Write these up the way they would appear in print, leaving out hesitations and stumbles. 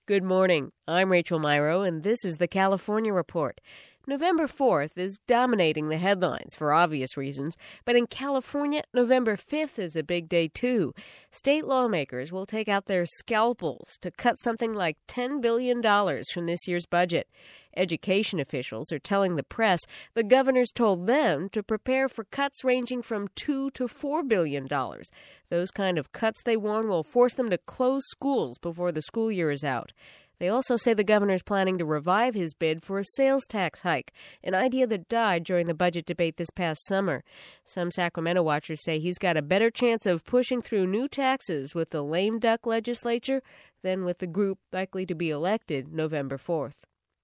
Good morning. I'm Rachel Myrow, and this is the California Report. November 4th is dominating the headlines for obvious reasons, but in California, November 5th is a big day, too. State lawmakers will take out their scalpels to cut something like $10 billion from this year's budget. Education officials are telling the press the governors told them to prepare for cuts ranging from $2 to $4 billion. Those kind of cuts, they warn, will force them to close schools before the school year is out. They also say the governor's planning to revive his bid for a sales tax hike, an idea that died during the budget debate this past summer. Some Sacramento watchers say he's got a better chance of pushing through new taxes with the lame duck legislature than with the group likely to be elected November 4th.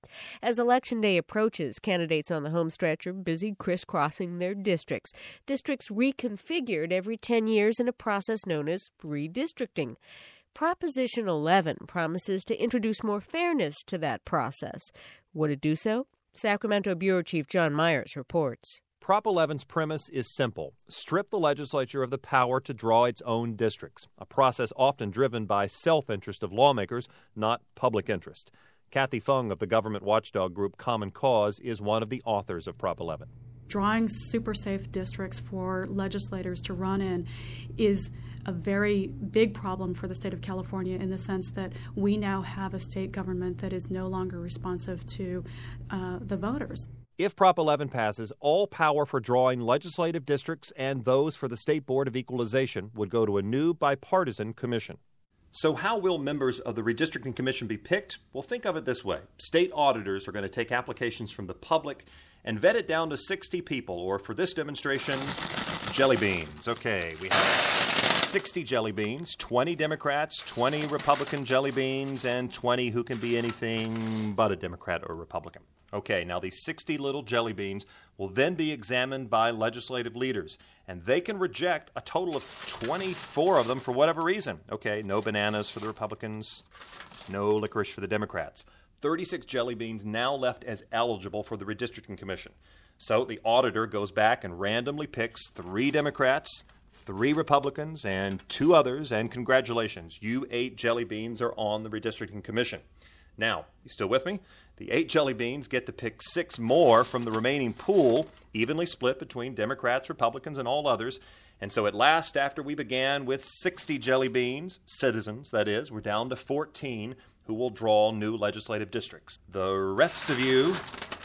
As Election Day approaches, candidates on the home stretch are busy crisscrossing their districts. Districts reconfigured every 10 years in a process known as redistricting. Proposition 11 promises to introduce more fairness to that process. Would it do so? Sacramento Bureau Chief John Myers reports. Prop 11's premise is simple. Strip the legislature of the power to draw its own districts, a process often driven by self-interest of lawmakers, not public interest. Kathy Fung of the government watchdog group Common Cause is one of the authors of Prop 11. Drawing super safe districts for legislators to run in is a very big problem for the state of California in the sense that we now have a state government that is no longer responsive to the voters. If Prop 11 passes, all power for drawing legislative districts and those for the State Board of Equalization would go to a new bipartisan commission. So how will members of the Redistricting Commission be picked? Well, think of it this way. State auditors are going to take applications from the public and vet it down to 60 people, or for this demonstration, jelly beans. Okay, we have 60 jelly beans, 20 Democrats, 20 Republican jelly beans, and 20 who can be anything but a Democrat or Republican. Okay, now these 60 little jelly beans will then be examined by legislative leaders, and they can reject a total of 24 of them for whatever reason. Okay, no bananas for the Republicans, no licorice for the Democrats. 36 jelly beans now left as eligible for the Redistricting Commission. So the auditor goes back and randomly picks 3 Democrats, 3 Republicans, and 2 others, and congratulations, you 8 jelly beans are on the Redistricting Commission. Now, you still with me? The 8 jelly beans get to pick 6 more from the remaining pool, evenly split between Democrats, Republicans, and all others. And so at last, after we began with 60 jelly beans, citizens that is, we're down to 14 who will draw new legislative districts. The rest of you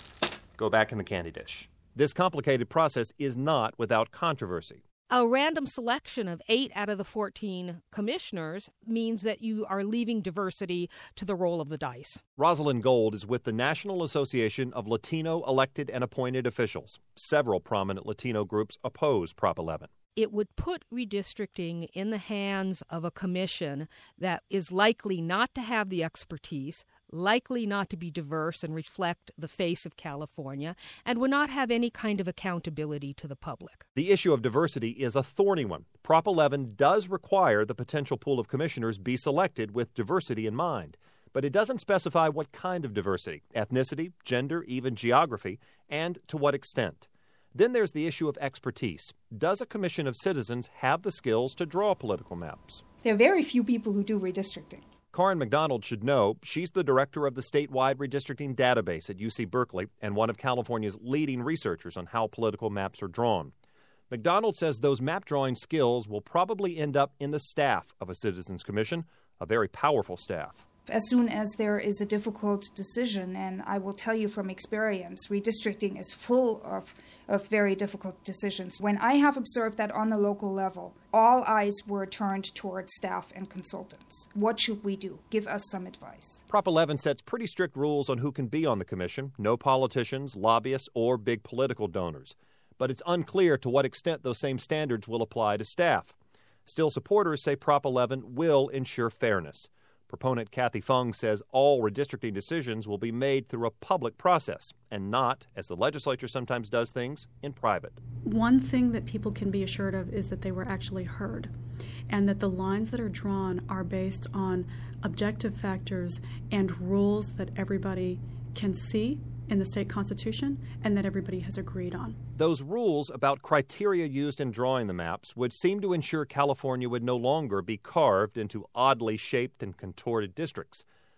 go back in the candy dish. This complicated process is not without controversy. A random selection of 8 out of the 14 commissioners means that you are leaving diversity to the roll of the dice. Rosalind Gold is with the National Association of Latino Elected and Appointed Officials. Several prominent Latino groups oppose Prop 11. It would put redistricting in the hands of a commission that is likely not to have the expertise, likely not to be diverse and reflect the face of California, and would not have any kind of accountability to the public. The issue of diversity is a thorny one. Prop 11 does require the potential pool of commissioners be selected with diversity in mind, but it doesn't specify what kind of diversity, ethnicity, gender, even geography, and to what extent. Then there's the issue of expertise. Does a commission of citizens have the skills to draw political maps? There are very few people who do redistricting. Karen McDonald should know she's the director of the statewide redistricting database at UC Berkeley and one of California's leading researchers on how political maps are drawn. McDonald says those map drawing skills will probably end up in the staff of a citizens commission, a very powerful staff. As soon as there is a difficult decision, and I will tell you from experience, redistricting is full of very difficult decisions. When I have observed that on the local level, all eyes were turned toward staff and consultants. What should we do? Give us some advice. Prop 11 sets pretty strict rules on who can be on the commission, no politicians, lobbyists, or big political donors. But it's unclear to what extent those same standards will apply to staff. Still, supporters say Prop 11 will ensure fairness. Proponent Kathy Fung says all redistricting decisions will be made through a public process and not, as the legislature sometimes does things, in private. One thing that people can be assured of is that they were actually heard, and that the lines that are drawn are based on objective factors and rules that everybody can see in the state constitution and that everybody has agreed on. Those rules about criteria used in drawing the maps would seem to ensure California would no longer be carved into oddly shaped and contorted districts.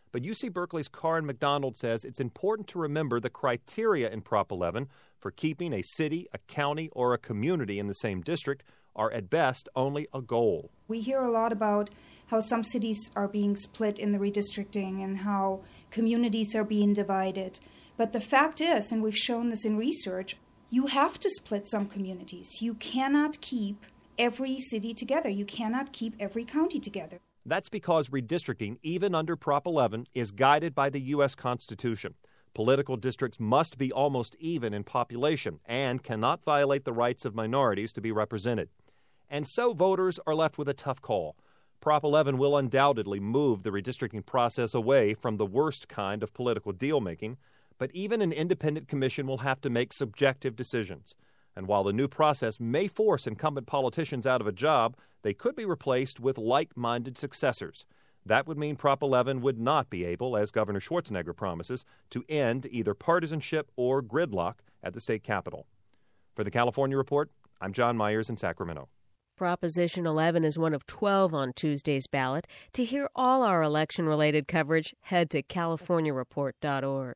But UC Berkeley's Karen McDonald says it's important to remember the criteria in Prop 11 for keeping a city, a county, or a community in the same district are at best only a goal. We hear a lot about how some cities are being split in the redistricting and how communities are being divided. But the fact is, and we've shown this in research, you have to split some communities. You cannot keep every city together. You cannot keep every county together. That's because redistricting, even under Prop 11, is guided by the U.S. Constitution. Political districts must be almost even in population and cannot violate the rights of minorities to be represented. And so voters are left with a tough call. Prop 11 will undoubtedly move the redistricting process away from the worst kind of political deal-making, but even an independent commission will have to make subjective decisions. And while the new process may force incumbent politicians out of a job, they could be replaced with like-minded successors. That would mean Prop 11 would not be able, as Governor Schwarzenegger promises, to end either partisanship or gridlock at the state capitol. For the California Report, I'm John Myers in Sacramento. Proposition 11 is one of 12 on Tuesday's ballot. To hear all our election-related coverage, head to californiareport.org.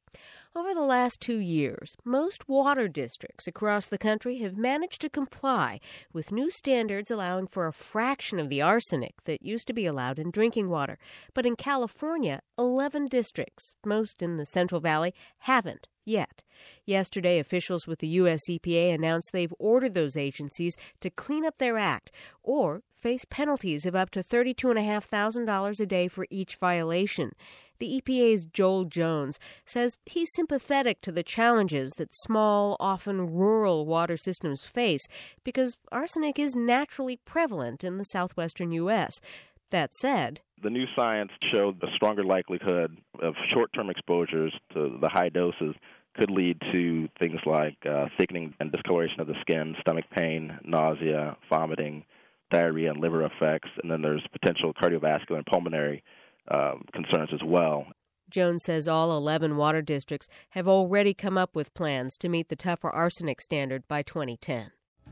Over the last 2 years, most water districts across the country have managed to comply with new standards allowing for a fraction of the arsenic that used to be allowed in drinking water. But in California, 11 districts, most in the Central Valley, haven't yet. Yesterday, officials with the U.S. EPA announced they've ordered those agencies to clean up their act or face penalties of up to $32,500 a day for each violation. The EPA's Joel Jones says he's sympathetic to the challenges that small, often rural water systems face because arsenic is naturally prevalent in the southwestern U.S. That said, the new science showed a stronger likelihood of short-term exposures to the high doses could lead to things like thickening and discoloration of the skin, stomach pain, nausea, vomiting, diarrhea, and liver effects. And then there's potential cardiovascular and pulmonary concerns as well. Jones says all 11 water districts have already come up with plans to meet the tougher arsenic standard by 2010.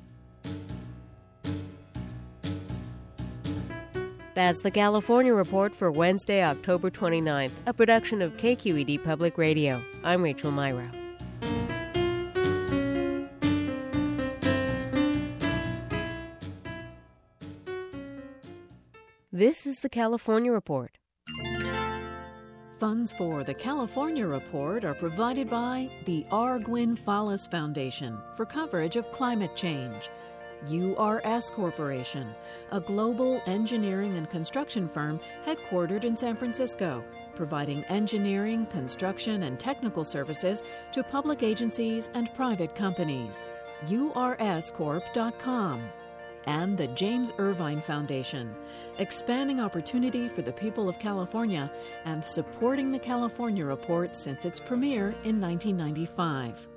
That's the California Report for Wednesday, October 29th, a production of KQED Public Radio. I'm Rachel Myrow. This is the California Report. Funds for the California Report are provided by the R. Gwynne Fallis Foundation for coverage of climate change, URS Corporation, a global engineering and construction firm headquartered in San Francisco, providing engineering, construction, and technical services to public agencies and private companies. urscorp.com. And the James Irvine Foundation, expanding opportunity for the people of California and supporting the California Report since its premiere in 1995.